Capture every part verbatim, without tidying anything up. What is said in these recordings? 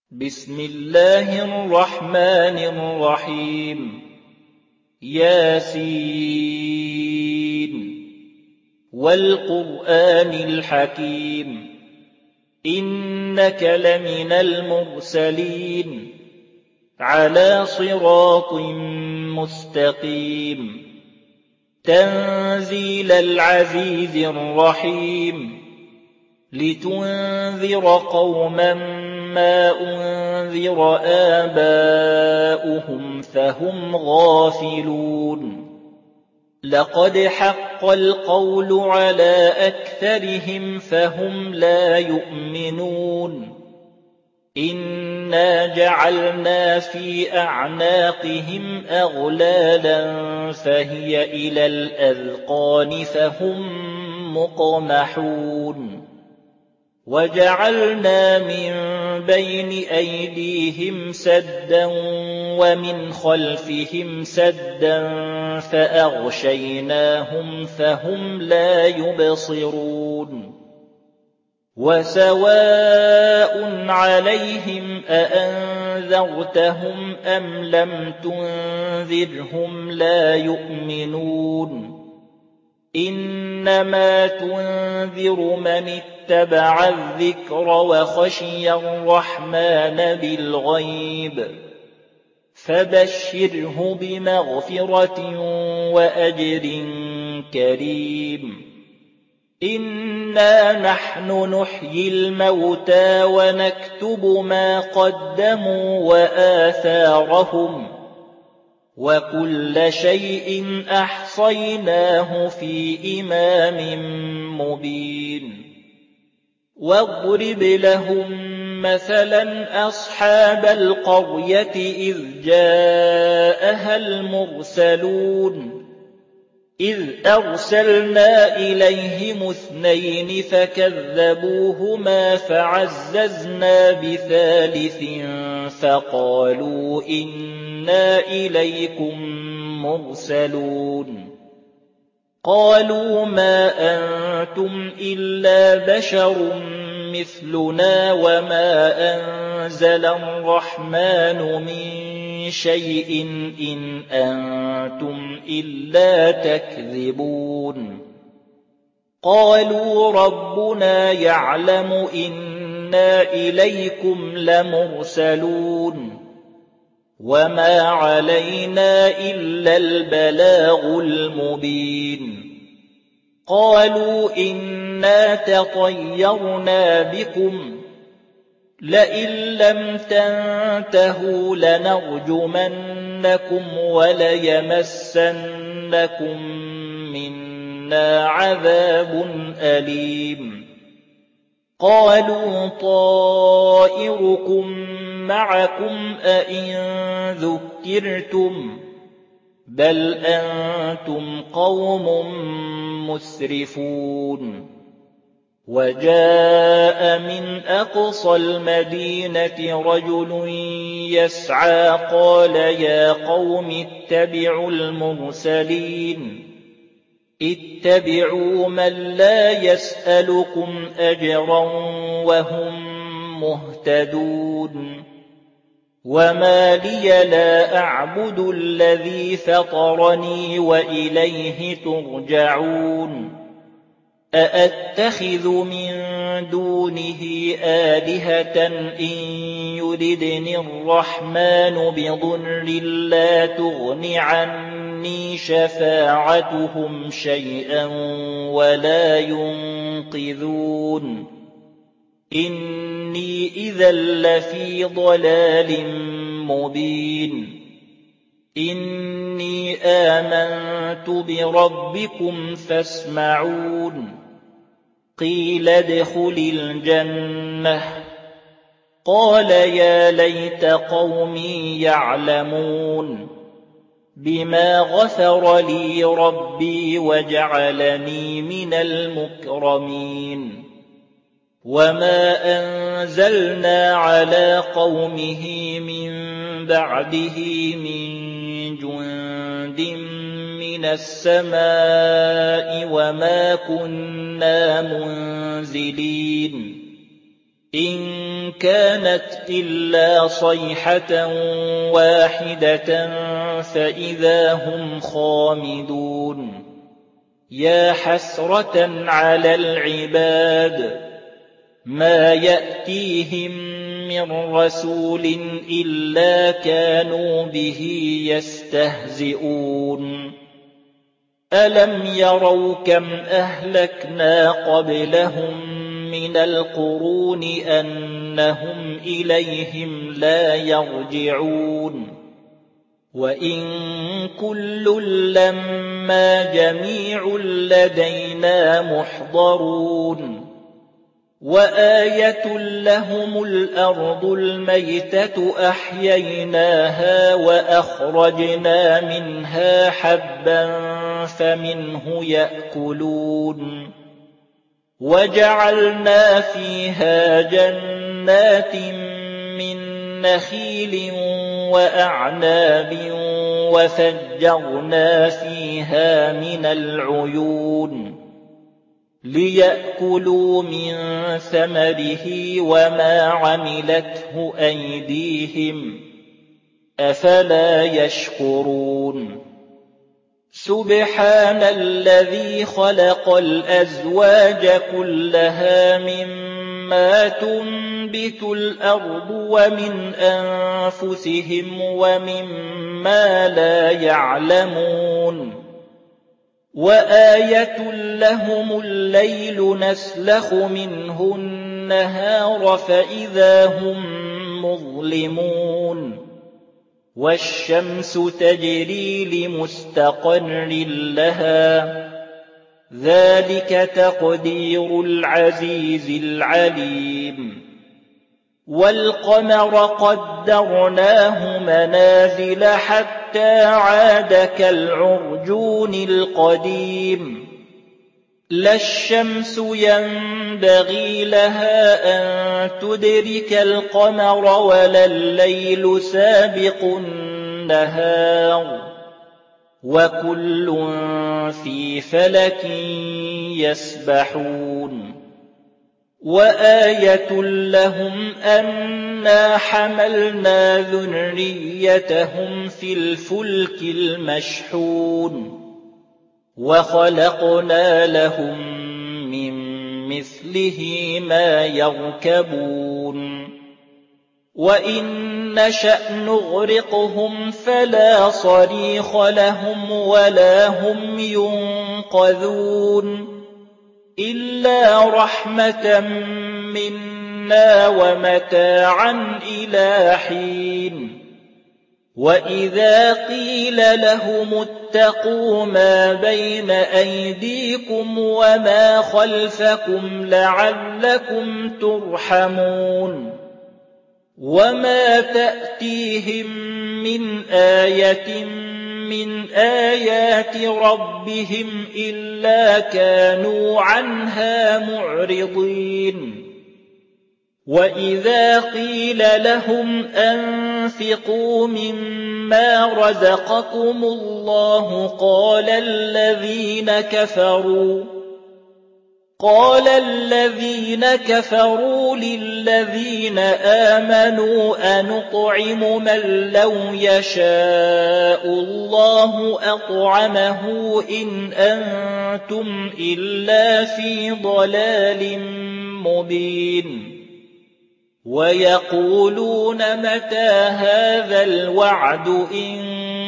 بسم الله الرحمن الرحيم ياسين والقرآن الحكيم إنك لمن المرسلين على صراط مستقيم تنزيل العزيز الرحيم لتنذر قوما ما أنذر آباؤهم فهم غافلون لقد حق القول على أكثرهم فهم لا يؤمنون إنا جعلنا في أعناقهم أغلالا فهي إلى الأذقان فهم مقمحون وجعلنا من بين أيديهم سدا ومن خلفهم سدا فأغشيناهم فهم لا يبصرون وسواء عليهم أأنذرتهم أم لم تنذرهم لا يؤمنون إنما تنذر من اتبع الذكر وخشي الرحمن بالغيب فبشره بمغفرة وأجر كريم إنا نحن نحيي الموتى ونكتب ما قدموا وآثارهم وكل شيء أحصيناه في إمام مبين واضرب لهم مثلا أصحاب القرية إذ جاءها المرسلون إذ أرسلنا إليهم اثنين فكذبوهما فعززنا بثالث فقالوا إنا إليكم مرسلون قالوا ما أنتم إلا بشر مثلنا وما أنزل الرحمن من شيء إن أنتم إلا تكذبون قالوا ربنا يعلم إنا إليكم لمرسلون وما علينا إلا البلاغ المبين قالوا إنا تطيرنا بكم لئن لم تنتهوا لنرجمنكم وليمسنكم منا عذاب أليم قالوا طائركم معكم أئن ذكرتم بل أنتم قوم مسرفون وجاء من أقصى المدينة رجل يسعى قال يا قوم اتبعوا المرسلين اتبعوا من لا يسألكم أجرا وهم مهتدون وما لي لا أعبد الذي فطرني وإليه ترجعون أأتخذ من دونه آلهة إن يردني الرحمن بضر لا تغن عني شفاعتهم شيئا ولا ينقذون إني إذا لفي ضلال مبين إني آمنت بربكم فاسمعون قيل ادخل الجنة قال يا ليت قومي يعلمون بما غفر لي ربي وجعلني من المكرمين وما أنزلنا على قومه من بعده من جند من السماء وما كنا منزلين إن كانت إلا صيحة واحدة فإذا هم خامدون يا حسرة على العباد ما يأتيهم من رسول إلا كانوا به يستهزئون ألم يروا كم أهلكنا قبلهم من القرون أنهم إليهم لا يرجعون وإن كل لما جميع لدينا محضرون وآية لهم الأرض الميتة أحييناها وأخرجنا منها حبا فمنه يأكلون وجعلنا فيها جنات من نخيل وأعناب وفجرنا فيها من العيون ليأكلوا من ثمره وما عملته أيديهم أفلا يشكرون سبحان الذي خلق الأزواج كلها مما تنبت الأرض ومن أنفسهم ومما لا يعلمون وآية لهم الليل نسلخ منه النهار فإذا هم مظلمون والشمس تجري لمستقر لها ذلك تقدير العزيز العليم والقمر قدرناه منازل حتى عاد كالعرجون القديم لا الشمس ينبغي لها أن تدرك القمر ولا الليل سابق النهار وكل في فلك يسبحون وآية لهم أنا حملنا ذريتهم في الفلك المشحون وخلقنا لهم من مثله ما يركبون وإن نشأ نغرقهم فلا صريخ لهم ولا هم ينقذون إلا رحمة منا ومتاعا إلى حين وإذا قيل لهم اتقوا ما بين أيديكم وما خلفكم لعلكم ترحمون وما تأتيهم من آية من آيات ربهم إلا كانوا عنها معرضين وإذا قيل لهم أنفقوا مما رزقكم الله قال الذين كفروا قال الذين كفروا للذين آمنوا أنطعم من لو يشاء الله أطعمه إن أنتم إلا في ضلال مبين ويقولون متى هذا الوعد إن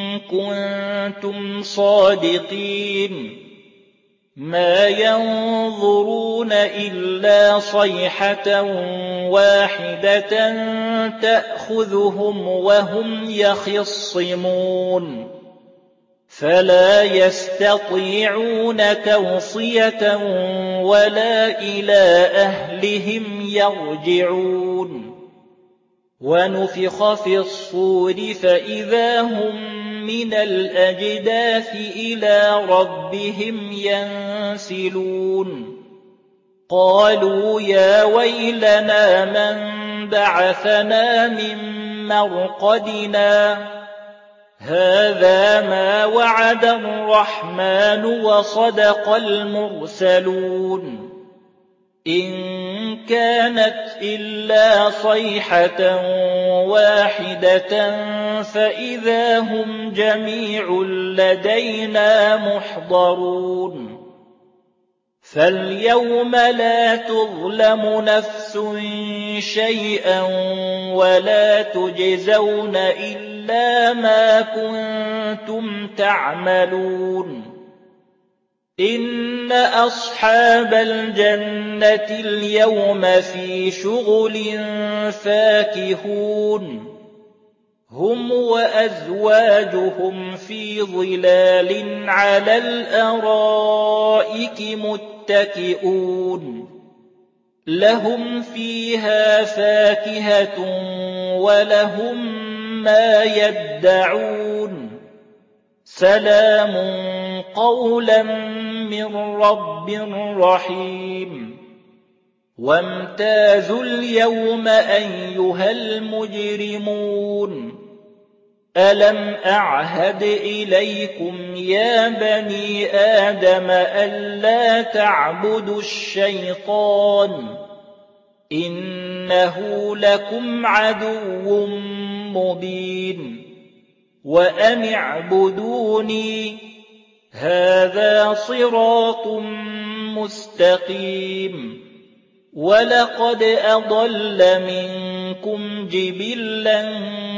كنتم صادقين ما ينظرون إلا صيحة واحدة تأخذهم وهم يخصمون فلا يستطيعون توصية ولا إلى أهلهم يرجعون ونفخ في الصور فإذا هم من الأجداث إلى ربهم ينسلون قالوا يا ويلنا من بعثنا من مرقدنا هذا ما وعد الرحمن وصدق المرسلون إن كانت إلا صيحة واحدة فإذا هم جميع لدينا محضرون فاليوم لا تظلم نفس شيئا ولا تجزون إلا ما كنتم تعملون إن أصحاب الجنة اليوم في شغل فاكهون هم وأزواجهم في ظلال على الأرائك متكئون لهم فيها فاكهة ولهم ما يدعون سلام قولا من رب رحيم وامتازوا اليوم أيها المجرمون ألم أعهد إليكم يا بني آدم ألا تعبدوا الشيطان إنه لكم عدو مبين وأن اعبدوني هذا صراط مستقيم ولقد أضل منكم جبلا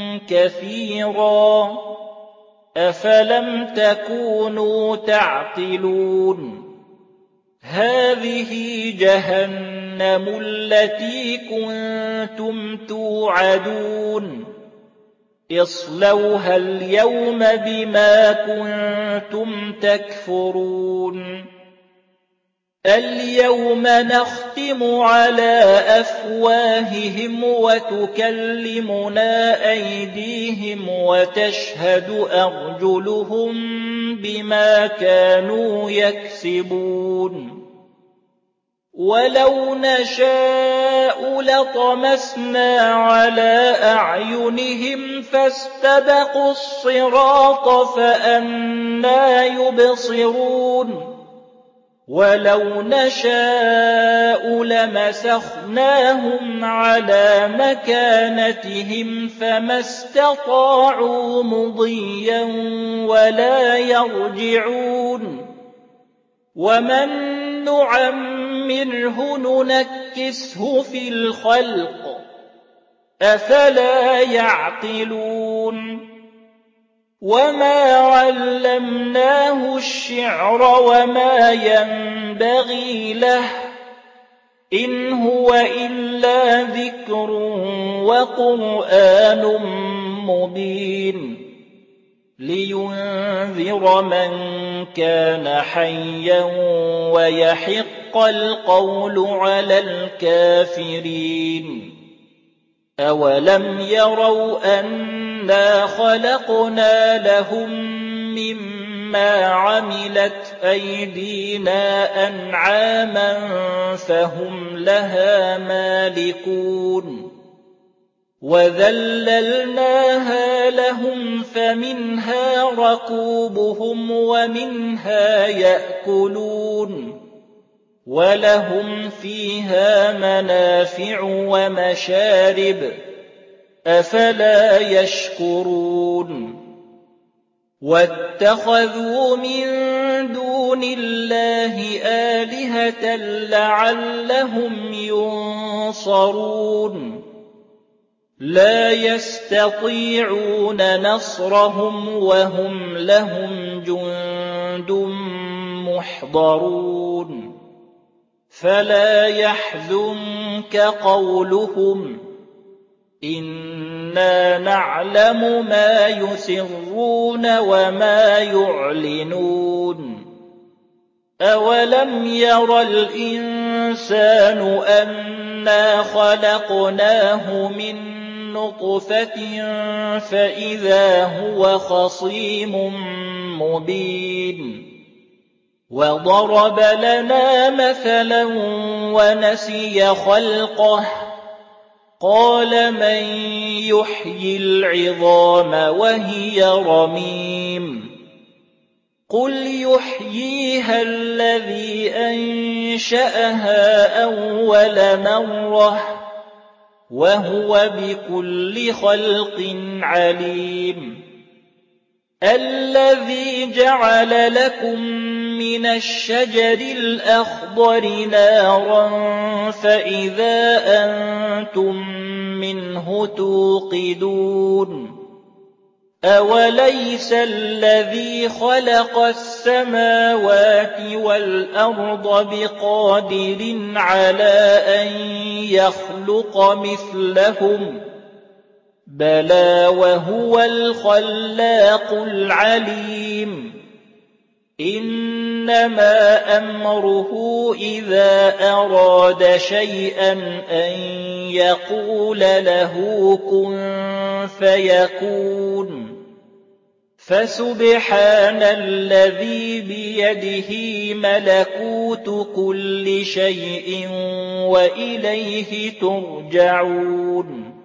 كثيرا أفلم تكونوا تعقلون هذه جهنم التي كنتم توعدون اصلوها اليوم بما كنتم تكفرون اليوم نختم على أفواههم وتكلمنا أيديهم وتشهد أرجلهم بما كانوا يكسبون ولو نشاء لطمسنا على أعينهم فاستبقوا الصراط فأنى يبصرون ولو نشاء لمسخناهم على مكانتهم فما استطاعوا مضيا ولا يرجعون ومن نعمره ننكسه في الخلق أفلا يعقلون وما علمناه الشعر وما ينبغي له إن هو إلا ذكر وقرآن مبين لينذر من كان حيا ويحق القول على الكافرين أولم يروا أنا خلقنا لهم مما عملت أيدينا أنعاما فهم لها مالكون وذللناها لهم فمنها ركوبهم ومنها يأكلون ولهم فيها منافع ومشارب أفلا يشكرون واتخذوا من دون الله آلهة لعلهم ينصرون لا يستطيعون نصرهم وهم لهم جند محضرون فلا يحزنك قولهم إنا نعلم ما يسرون وما يعلنون أولم ير الإنسان أنا خلقناه من نطفة فإذا هو خصيم مبين وضرب لنا مثلا ونسي خلقه قال من يحيي العظام وهي رميم قُلْ يُحْيِيهَا الَّذِي أَنشَأَهَا أَوَّلَ مَرَّةٍ وَهُوَ بِكُلِّ خَلْقٍ عَلِيمٌ الَّذِي جَعَلَ لَكُم مِّنَ الشَّجَرِ الْأَخْضَرِ نَارًا فَإِذَا أَنتُم مِّنْهُ تُوقِدُونَ أَوَلَيْسَ الَّذِي خَلَقَ السَّمَاوَاتِ وَالْأَرْضَ بِقَادِرٍ عَلَىٰ أَن يَخْلُقَ مِثْلَهُم ۚ بَلَىٰ وَهُوَ الْخَلَّاقُ الْعَلِيمُ إِنَّمَا أَمْرُهُ إِذَا أَرَادَ شَيْئًا أَن يَقُولَ لَهُ كُن فَيَكُونُ فَسُبْحَانَ الَّذِي بِيَدِهِ مَلَكُوتُ كُلِّ شَيْءٍ وَإِلَيْهِ تُرْجَعُونَ